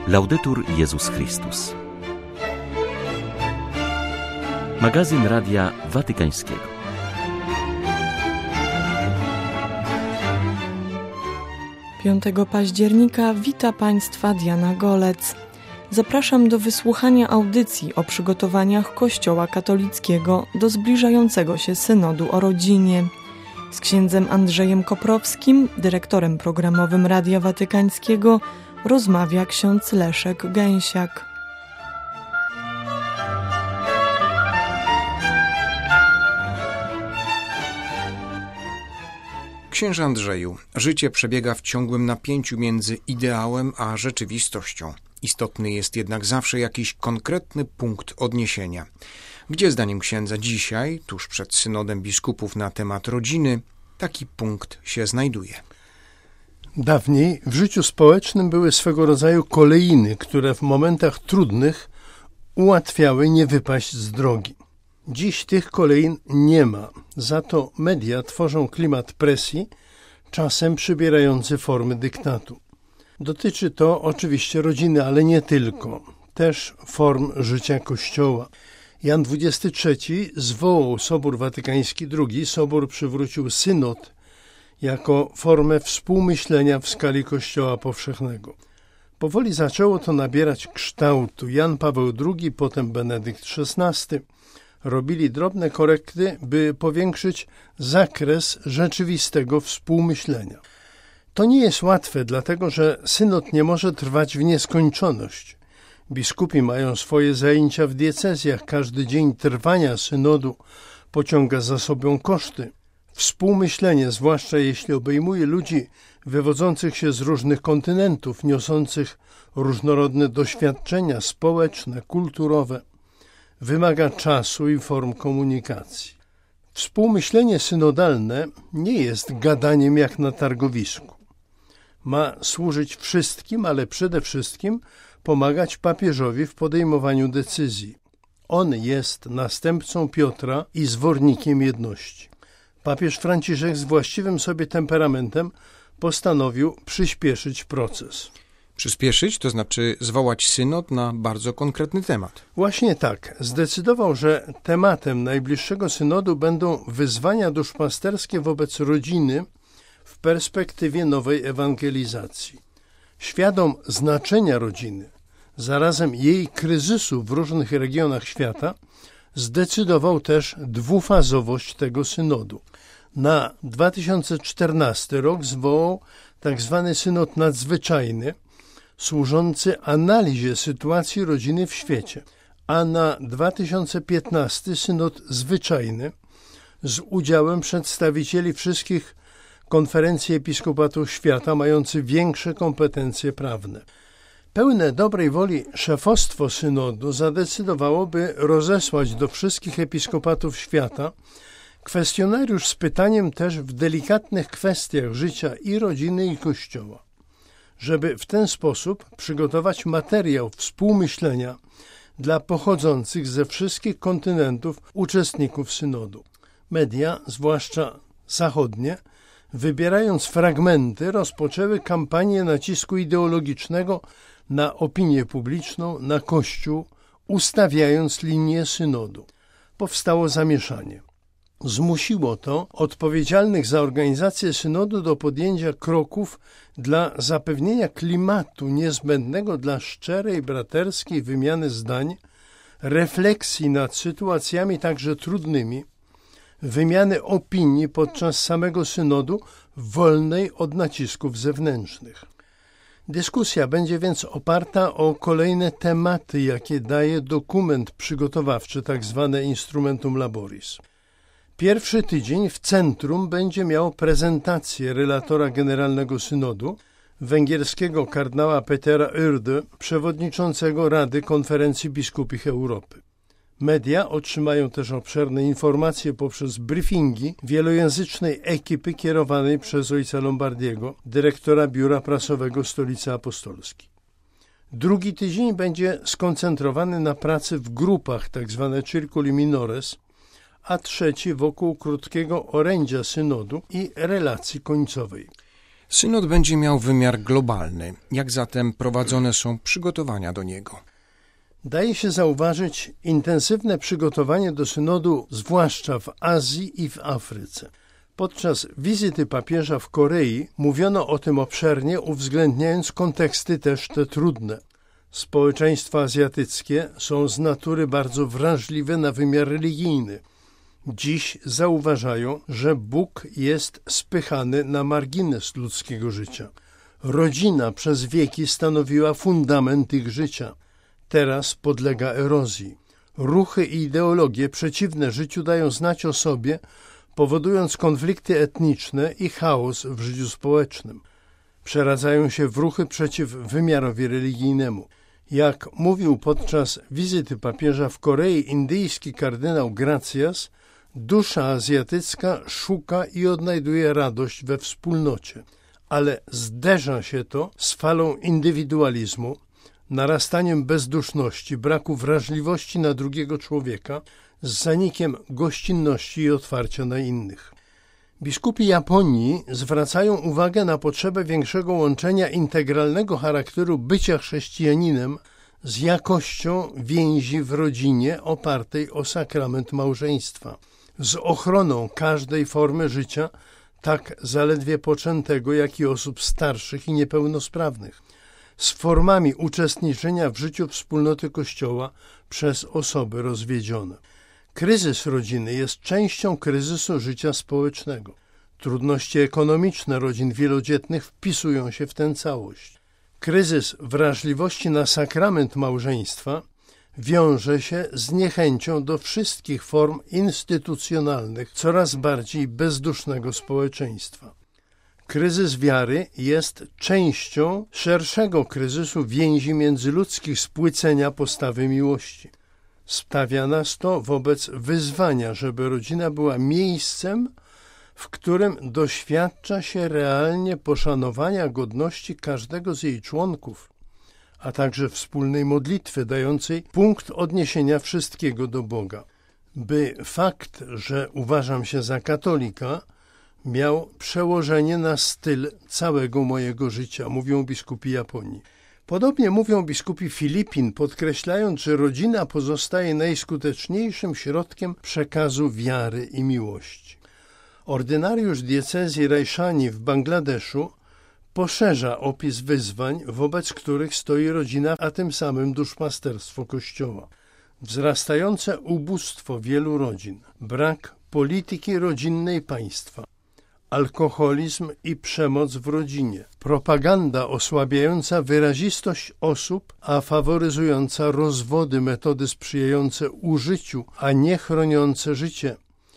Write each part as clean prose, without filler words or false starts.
Laudetur Jezus Chrystus. Magazyn Radia Watykańskiego. Piątego października wita Państwa Diana Golec. Zapraszam do wysłuchania audycji o przygotowaniach Kościoła katolickiego do zbliżającego się synodu o rodzinie. Z księdzem Andrzejem Koprowskim, dyrektorem programowym Radia Watykańskiego, rozmawia ksiądz Leszek Gęsiak. Księże Andrzeju, życie przebiega w ciągłym napięciu między ideałem a rzeczywistością. Istotny jest jednak zawsze jakiś konkretny punkt odniesienia. Gdzie zdaniem księdza dzisiaj, tuż przed synodem biskupów na temat rodziny, taki punkt się znajduje? Dawniej w życiu społecznym były swego rodzaju kolejny, które w momentach trudnych ułatwiały nie wypaść z drogi. Dziś tych kolejn nie ma, za to media tworzą klimat presji, czasem przybierający formy dyktatu. Dotyczy to oczywiście rodziny, ale nie tylko, też form życia Kościoła. Jan XXIII zwołał Sobór Watykański II, Sobór przywrócił synod jako formę współmyślenia w skali Kościoła powszechnego. Powoli zaczęło to nabierać kształtu. Jan Paweł II, potem Benedykt XVI robili drobne korekty, by powiększyć zakres rzeczywistego współmyślenia. To nie jest łatwe, dlatego że synod nie może trwać w nieskończoność. Biskupi mają swoje zajęcia w diecezjach. Każdy dzień trwania synodu pociąga za sobą koszty. Współmyślenie, zwłaszcza jeśli obejmuje ludzi wywodzących się z różnych kontynentów, niosących różnorodne doświadczenia społeczne, kulturowe, wymaga czasu i form komunikacji. Współmyślenie synodalne nie jest gadaniem jak na targowisku. Ma służyć wszystkim, ale przede wszystkim pomagać papieżowi w podejmowaniu decyzji. On jest następcą Piotra i zwornikiem jedności. Papież Franciszek z właściwym sobie temperamentem postanowił przyspieszyć proces. Przyspieszyć, to znaczy zwołać synod na bardzo konkretny temat. Właśnie tak. Zdecydował, że tematem najbliższego synodu będą wyzwania duszpasterskie wobec rodziny w perspektywie nowej ewangelizacji. Świadom znaczenia rodziny, zarazem jej kryzysu w różnych regionach świata, zdecydował też dwufazowość tego synodu. Na 2014 rok zwołał tzw. synod nadzwyczajny, służący analizie sytuacji rodziny w świecie, a na 2015 synod zwyczajny z udziałem przedstawicieli wszystkich konferencji episkopatów świata mający większe kompetencje prawne. Pełne dobrej woli szefostwo synodu zadecydowało, by rozesłać do wszystkich episkopatów świata kwestionariusz z pytaniem też w delikatnych kwestiach życia i rodziny, i Kościoła, żeby w ten sposób przygotować materiał współmyślenia dla pochodzących ze wszystkich kontynentów uczestników synodu. Media, zwłaszcza zachodnie, wybierając fragmenty, rozpoczęły kampanię nacisku ideologicznego na opinię publiczną, na Kościół, ustawiając linię synodu. Powstało zamieszanie. Zmusiło to odpowiedzialnych za organizację synodu do podjęcia kroków dla zapewnienia klimatu niezbędnego dla szczerej, braterskiej wymiany zdań, refleksji nad sytuacjami także trudnymi, wymiany opinii podczas samego synodu wolnej od nacisków zewnętrznych. Dyskusja będzie więc oparta o kolejne tematy, jakie daje dokument przygotowawczy, tzw. Instrumentum Laboris. Pierwszy tydzień w centrum będzie miał prezentację relatora generalnego synodu, węgierskiego kardynała Petera Ürde, przewodniczącego Rady Konferencji Biskupich Europy. Media otrzymają też obszerne informacje poprzez briefingi wielojęzycznej ekipy kierowanej przez ojca Lombardiego, dyrektora Biura Prasowego Stolicy Apostolskiej. Drugi tydzień będzie skoncentrowany na pracy w grupach, tzw. Circuli Minores, a trzeci wokół krótkiego orędzia synodu i relacji końcowej. Synod będzie miał wymiar globalny. Jak zatem prowadzone są przygotowania do niego? Daje się zauważyć intensywne przygotowanie do synodu, zwłaszcza w Azji i w Afryce. Podczas wizyty papieża w Korei mówiono o tym obszernie, uwzględniając konteksty też te trudne. Społeczeństwa azjatyckie są z natury bardzo wrażliwe na wymiar religijny. Dziś zauważają, że Bóg jest spychany na margines ludzkiego życia. Rodzina przez wieki stanowiła fundament ich życia. Teraz podlega erozji. Ruchy i ideologie przeciwne życiu dają znać o sobie, powodując konflikty etniczne i chaos w życiu społecznym. Przeradzają się w ruchy przeciw wymiarowi religijnemu. Jak mówił podczas wizyty papieża w Korei indyjski kardynał Gracias, dusza azjatycka szuka i odnajduje radość we wspólnocie, ale zderza się to z falą indywidualizmu, narastaniem bezduszności, braku wrażliwości na drugiego człowieka, z zanikiem gościnności i otwarcia na innych. Biskupi Japonii zwracają uwagę na potrzebę większego łączenia integralnego charakteru bycia chrześcijaninem z jakością więzi w rodzinie opartej o sakrament małżeństwa, z ochroną każdej formy życia, tak zaledwie poczętego, jak i osób starszych i niepełnosprawnych, z formami uczestniczenia w życiu wspólnoty Kościoła przez osoby rozwiedzione. Kryzys rodziny jest częścią kryzysu życia społecznego. Trudności ekonomiczne rodzin wielodzietnych wpisują się w tę całość. Kryzys wrażliwości na sakrament małżeństwa wiąże się z niechęcią do wszystkich form instytucjonalnych coraz bardziej bezdusznego społeczeństwa. Kryzys wiary jest częścią szerszego kryzysu więzi międzyludzkich, spłycenia postawy miłości. Stawia nas to wobec wyzwania, żeby rodzina była miejscem, w którym doświadcza się realnie poszanowania godności każdego z jej członków, a także wspólnej modlitwy dającej punkt odniesienia wszystkiego do Boga. By fakt, że uważam się za katolika, miał przełożenie na styl całego mojego życia, mówią biskupi Japonii. Podobnie mówią biskupi Filipin, podkreślając, że rodzina pozostaje najskuteczniejszym środkiem przekazu wiary i miłości. Ordynariusz diecezji Rajszani w Bangladeszu poszerza opis wyzwań, wobec których stoi rodzina, a tym samym duszpasterstwo Kościoła. Wzrastające ubóstwo wielu rodzin, brak polityki rodzinnej państwa, alkoholizm i przemoc w rodzinie, propaganda osłabiająca wyrazistość osób, a faworyzująca rozwody, metody sprzyjające użyciu, a nie chroniące życie,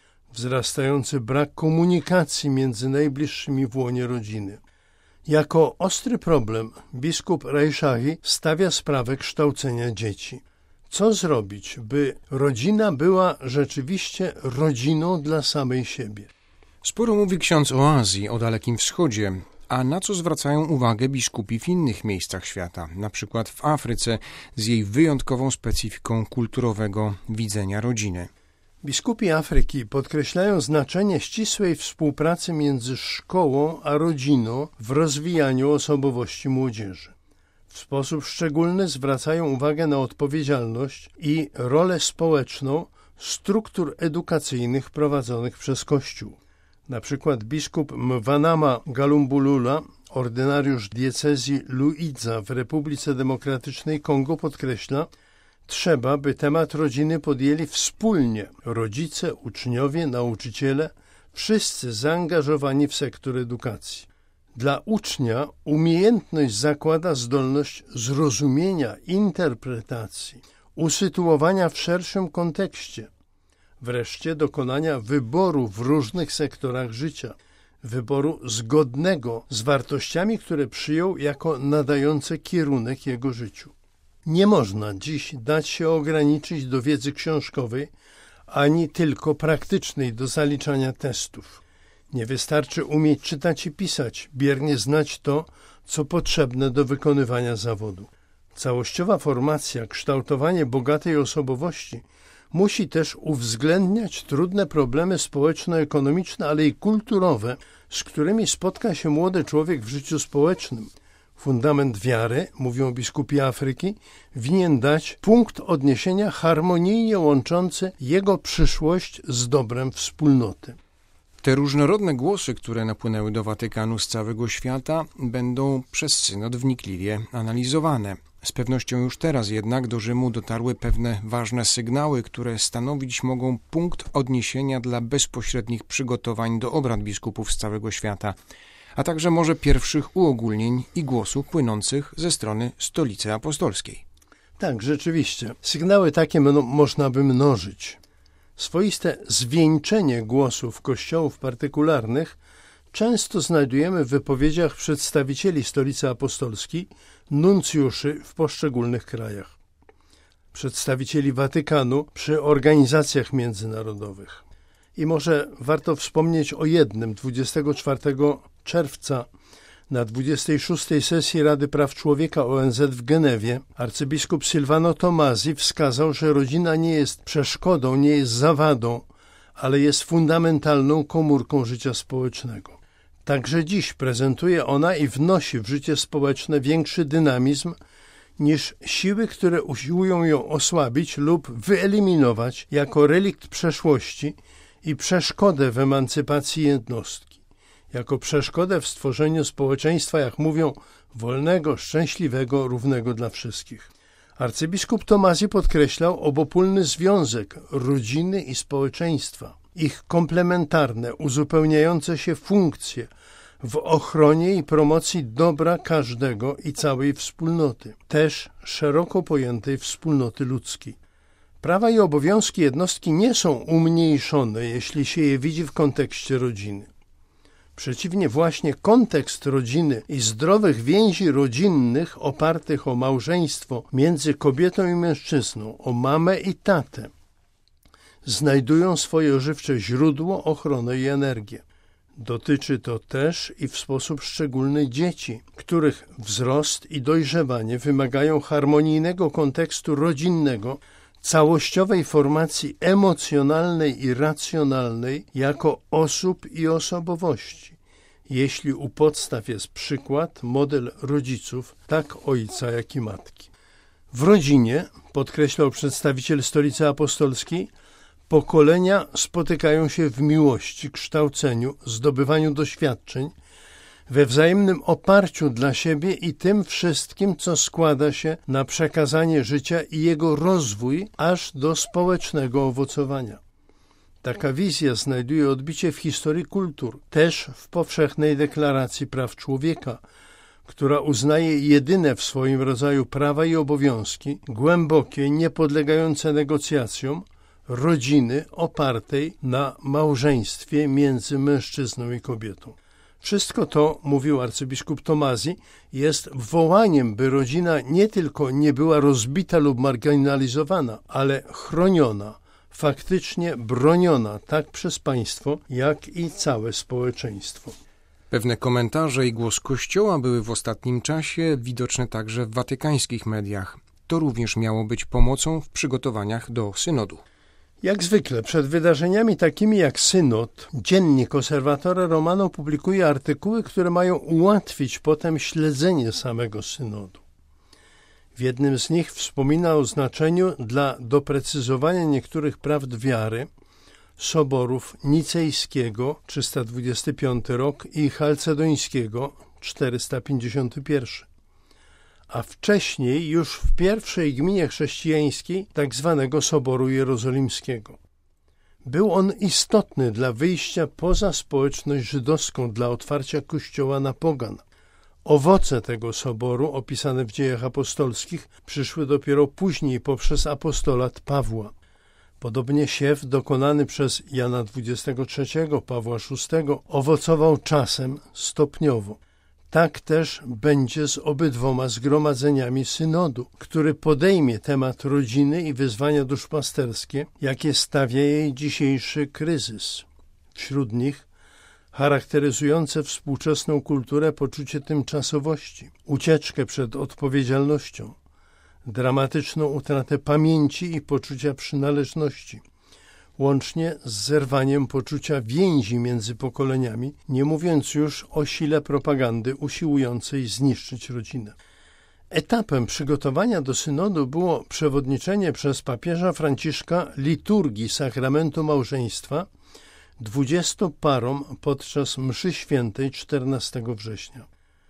wzrastający brak komunikacji między najbliższymi w łonie rodziny. Jako ostry problem biskup Rajszahi stawia sprawę kształcenia dzieci. Co zrobić, by rodzina była rzeczywiście rodziną dla samej siebie? Sporo mówi ksiądz o Azji, o Dalekim Wschodzie, a na co zwracają uwagę biskupi w innych miejscach świata, na przykład w Afryce z jej wyjątkową specyfiką kulturowego widzenia rodziny. Biskupi Afryki podkreślają znaczenie ścisłej współpracy między szkołą a rodziną w rozwijaniu osobowości młodzieży. W sposób szczególny zwracają uwagę na odpowiedzialność i rolę społeczną struktur edukacyjnych prowadzonych przez Kościół. Na przykład biskup Mwanama Galumbulula, ordynariusz diecezji Luidza w Republice Demokratycznej Kongo, podkreśla, trzeba, by temat rodziny podjęli wspólnie rodzice, uczniowie, nauczyciele, wszyscy zaangażowani w sektor edukacji. Dla ucznia umiejętność zakłada zdolność zrozumienia, interpretacji, usytuowania w szerszym kontekście, wreszcie dokonania wyboru w różnych sektorach życia, wyboru zgodnego z wartościami, które przyjął jako nadające kierunek jego życiu. Nie można dziś dać się ograniczyć do wiedzy książkowej, ani tylko praktycznej do zaliczania testów. Nie wystarczy umieć czytać i pisać, biernie znać to, co potrzebne do wykonywania zawodu. Całościowa formacja, kształtowanie bogatej osobowości musi też uwzględniać trudne problemy społeczno-ekonomiczne, ale i kulturowe, z którymi spotka się młody człowiek w życiu społecznym. Fundament wiary, mówią biskupi Afryki, winien dać punkt odniesienia harmonijnie łączący jego przyszłość z dobrem wspólnoty. Te różnorodne głosy, które napłynęły do Watykanu z całego świata, będą przez synod wnikliwie analizowane. Z pewnością już teraz jednak do Rzymu dotarły pewne ważne sygnały, które stanowić mogą punkt odniesienia dla bezpośrednich przygotowań do obrad biskupów z całego świata, a także może pierwszych uogólnień i głosów płynących ze strony Stolicy Apostolskiej. Tak, rzeczywiście. Sygnały takie można by mnożyć. Swoiste zwieńczenie głosów kościołów partykularnych często znajdujemy w wypowiedziach przedstawicieli Stolicy Apostolskiej, nuncjuszy w poszczególnych krajach, przedstawicieli Watykanu przy organizacjach międzynarodowych. I może warto wspomnieć o jednym. 24 czerwca na 26. sesji Rady Praw Człowieka ONZ w Genewie arcybiskup Silvano Tomasi wskazał, że rodzina nie jest przeszkodą, nie jest zawadą, ale jest fundamentalną komórką życia społecznego. Także dziś prezentuje ona i wnosi w życie społeczne większy dynamizm niż siły, które usiłują ją osłabić lub wyeliminować jako relikt przeszłości i przeszkodę w emancypacji jednostki, jako przeszkodę w stworzeniu społeczeństwa, jak mówią, wolnego, szczęśliwego, równego dla wszystkich. Arcybiskup Tomasi podkreślał obopólny związek rodziny i społeczeństwa, ich komplementarne, uzupełniające się funkcje w ochronie i promocji dobra każdego i całej wspólnoty, też szeroko pojętej wspólnoty ludzkiej. Prawa i obowiązki jednostki nie są umniejszone, jeśli się je widzi w kontekście rodziny. Przeciwnie, właśnie kontekst rodziny i zdrowych więzi rodzinnych opartych o małżeństwo między kobietą i mężczyzną, o mamę i tatę, znajdują swoje ożywcze źródło, ochronę i energię. Dotyczy to też i w sposób szczególny dzieci, których wzrost i dojrzewanie wymagają harmonijnego kontekstu rodzinnego, całościowej formacji emocjonalnej i racjonalnej jako osób i osobowości. Jeśli u podstaw jest przykład, model rodziców, tak ojca, jak i matki. W rodzinie, podkreślał przedstawiciel Stolicy Apostolskiej, pokolenia spotykają się w miłości, kształceniu, zdobywaniu doświadczeń, we wzajemnym oparciu dla siebie i tym wszystkim, co składa się na przekazanie życia i jego rozwój aż do społecznego owocowania. Taka wizja znajduje odbicie w historii kultur, też w powszechnej deklaracji praw człowieka, która uznaje jedyne w swoim rodzaju prawa i obowiązki, głębokie, niepodlegające negocjacjom, rodziny opartej na małżeństwie między mężczyzną i kobietą. Wszystko to, mówił arcybiskup Tomasi, jest wołaniem, by rodzina nie tylko nie była rozbita lub marginalizowana, ale chroniona, faktycznie broniona tak przez państwo, jak i całe społeczeństwo. Pewne komentarze i głos Kościoła były w ostatnim czasie widoczne także w watykańskich mediach. To również miało być pomocą w przygotowaniach do synodu. Jak zwykle przed wydarzeniami takimi jak synod, dziennik Osservatore Romano publikuje artykuły, które mają ułatwić potem śledzenie samego synodu. W jednym z nich wspomina o znaczeniu dla doprecyzowania niektórych prawd wiary soborów nicejskiego 325 rok i chalcedońskiego 451. A wcześniej już w pierwszej gminie chrześcijańskiej tak zwanego Soboru Jerozolimskiego. Był on istotny dla wyjścia poza społeczność żydowską, dla otwarcia Kościoła na pogan. Owoce tego soboru, opisane w Dziejach Apostolskich, przyszły dopiero później poprzez apostolat Pawła. Podobnie siew dokonany przez Jana XXIII, Pawła VI owocował czasem stopniowo. Tak też będzie z obydwoma zgromadzeniami synodu, który podejmie temat rodziny i wyzwania duszpasterskie, jakie stawia jej dzisiejszy kryzys. Wśród nich charakteryzujące współczesną kulturę poczucie tymczasowości, ucieczkę przed odpowiedzialnością, dramatyczną utratę pamięci i poczucia przynależności, łącznie z zerwaniem poczucia więzi między pokoleniami, nie mówiąc już o sile propagandy usiłującej zniszczyć rodzinę. Etapem przygotowania do synodu było przewodniczenie przez papieża Franciszka liturgii sakramentu małżeństwa 20 parom podczas mszy świętej 14 września.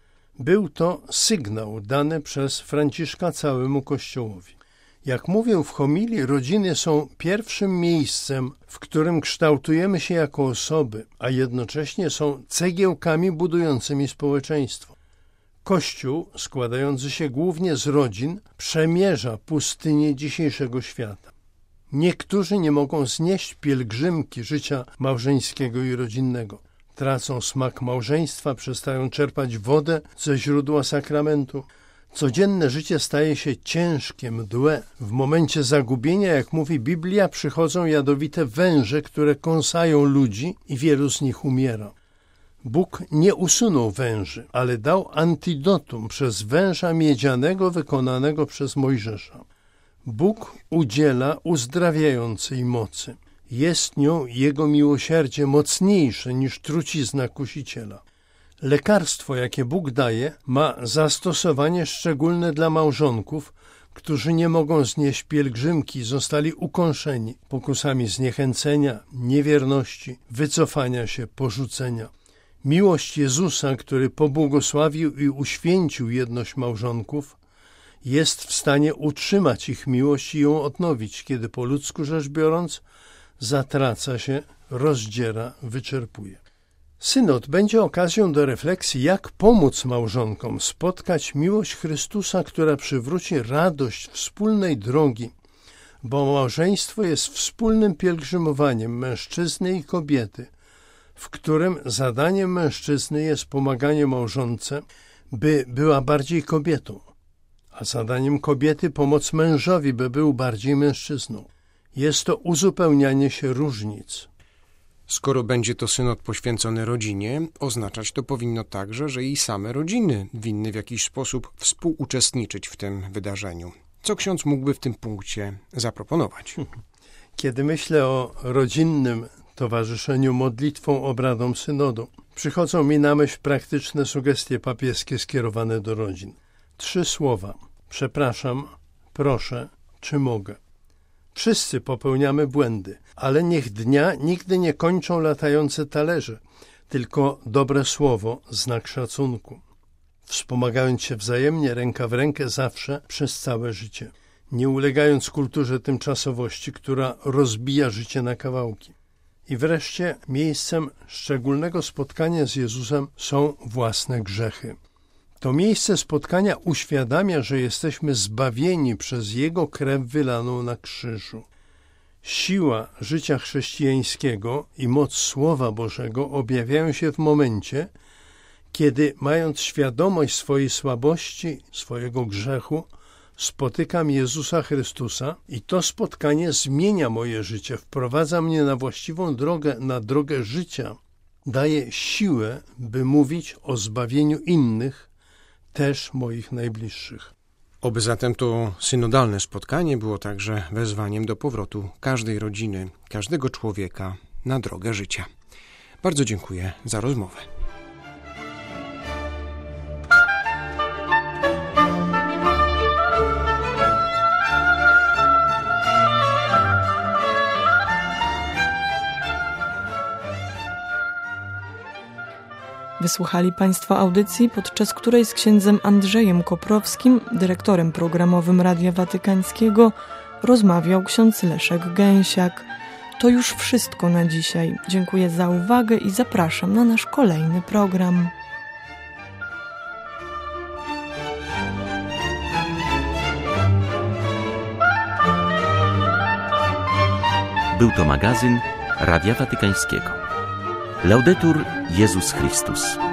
Był to sygnał dany przez Franciszka całemu Kościołowi. Jak mówił w homilii, rodziny są pierwszym miejscem, w którym kształtujemy się jako osoby, a jednocześnie są cegiełkami budującymi społeczeństwo. Kościół, składający się głównie z rodzin, przemierza pustynię dzisiejszego świata. Niektórzy nie mogą znieść pielgrzymki życia małżeńskiego i rodzinnego. Tracą smak małżeństwa, przestają czerpać wodę ze źródła sakramentu. Codzienne życie staje się ciężkie, mdłe. W momencie zagubienia, jak mówi Biblia, przychodzą jadowite węże, które kąsają ludzi i wielu z nich umiera. Bóg nie usunął węży, ale dał antidotum przez węża miedzianego wykonanego przez Mojżesza. Bóg udziela uzdrawiającej mocy. Jest nią Jego miłosierdzie mocniejsze niż trucizna kusiciela. Lekarstwo, jakie Bóg daje, ma zastosowanie szczególne dla małżonków, którzy nie mogą znieść pielgrzymki, zostali ukąszeni pokusami zniechęcenia, niewierności, wycofania się, porzucenia. Miłość Jezusa, który pobłogosławił i uświęcił jedność małżonków, jest w stanie utrzymać ich miłość i ją odnowić, kiedy po ludzku rzecz biorąc zatraca się, rozdziera, wyczerpuje. Synod będzie okazją do refleksji, jak pomóc małżonkom spotkać miłość Chrystusa, która przywróci radość wspólnej drogi, bo małżeństwo jest wspólnym pielgrzymowaniem mężczyzny i kobiety, w którym zadaniem mężczyzny jest pomaganie małżonce, by była bardziej kobietą, a zadaniem kobiety pomoc mężowi, by był bardziej mężczyzną. Jest to uzupełnianie się różnic. Skoro będzie to synod poświęcony rodzinie, oznaczać to powinno także, że i same rodziny winny w jakiś sposób współuczestniczyć w tym wydarzeniu. Co ksiądz mógłby w tym punkcie zaproponować? Kiedy myślę o rodzinnym towarzyszeniu modlitwą obradom synodu, przychodzą mi na myśl praktyczne sugestie papieskie skierowane do rodzin. 3 słowa: przepraszam, proszę, czy mogę. Wszyscy popełniamy błędy, ale niech dnia nigdy nie kończą latające talerze, tylko dobre słowo, znak szacunku. Wspomagając się wzajemnie, ręka w rękę zawsze, przez całe życie. Nie ulegając kulturze tymczasowości, która rozbija życie na kawałki. I wreszcie miejscem szczególnego spotkania z Jezusem są własne grzechy. To miejsce spotkania uświadamia, że jesteśmy zbawieni przez Jego krew wylaną na krzyżu. Siła życia chrześcijańskiego i moc Słowa Bożego objawiają się w momencie, kiedy, mając świadomość swojej słabości, swojego grzechu, spotykam Jezusa Chrystusa i to spotkanie zmienia moje życie, wprowadza mnie na właściwą drogę, na drogę życia, daje siłę, by mówić o zbawieniu innych, też moich najbliższych. Oby zatem to synodalne spotkanie było także wezwaniem do powrotu każdej rodziny, każdego człowieka na drogę życia. Bardzo dziękuję za rozmowę. Wysłuchali Państwo audycji, podczas której z księdzem Andrzejem Koprowskim, dyrektorem programowym Radia Watykańskiego, rozmawiał ksiądz Leszek Gęsiak. To już wszystko na dzisiaj. Dziękuję za uwagę i zapraszam na nasz kolejny program. Był to magazyn Radia Watykańskiego. Laudetur Jezus Chrystus.